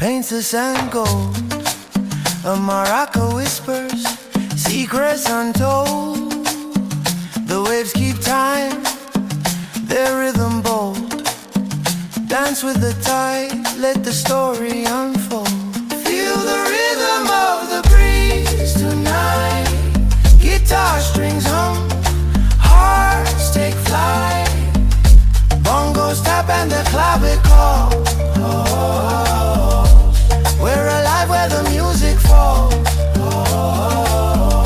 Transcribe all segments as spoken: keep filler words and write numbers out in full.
paints the sand gold. A maraca whispers secrets untold. The waves keep time, their rhythm bold. Dance with the tide, let the story unfold. Feel the rhythm of the breeze tonight. Guitar strings hum, hearts take flight. Bongos tap and the clavicle call. Oh, we're alive where the music falls. Oh,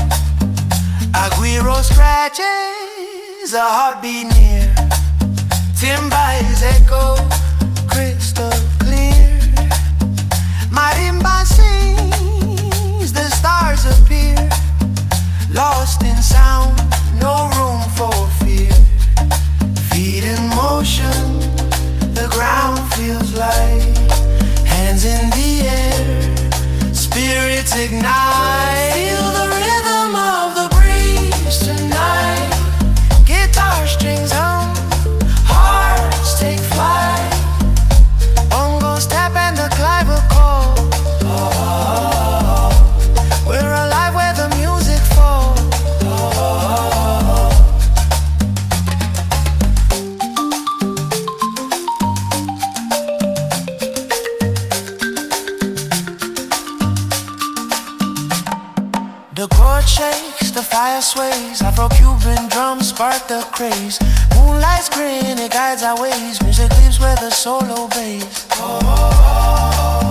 Aguero scratches a heartbeat near. Timba's echo crystal clear. Marimba sings, the stars appear. Lost in sound, no room for fear. Feet in motion, the ground feels light. Hands in the air, spirits ignite. Feel the rhythm of the breeze tonight. Guitar strings hum, hearts take flight. Bongos tap and the clavicle call. Oh, we're alive where the music falls. Oh, the chord shakes, the fire sways. Afro-Cuban drums spark the craze. Moonlight's grin, it guides our ways. Music lives where the soul obeys. Oh,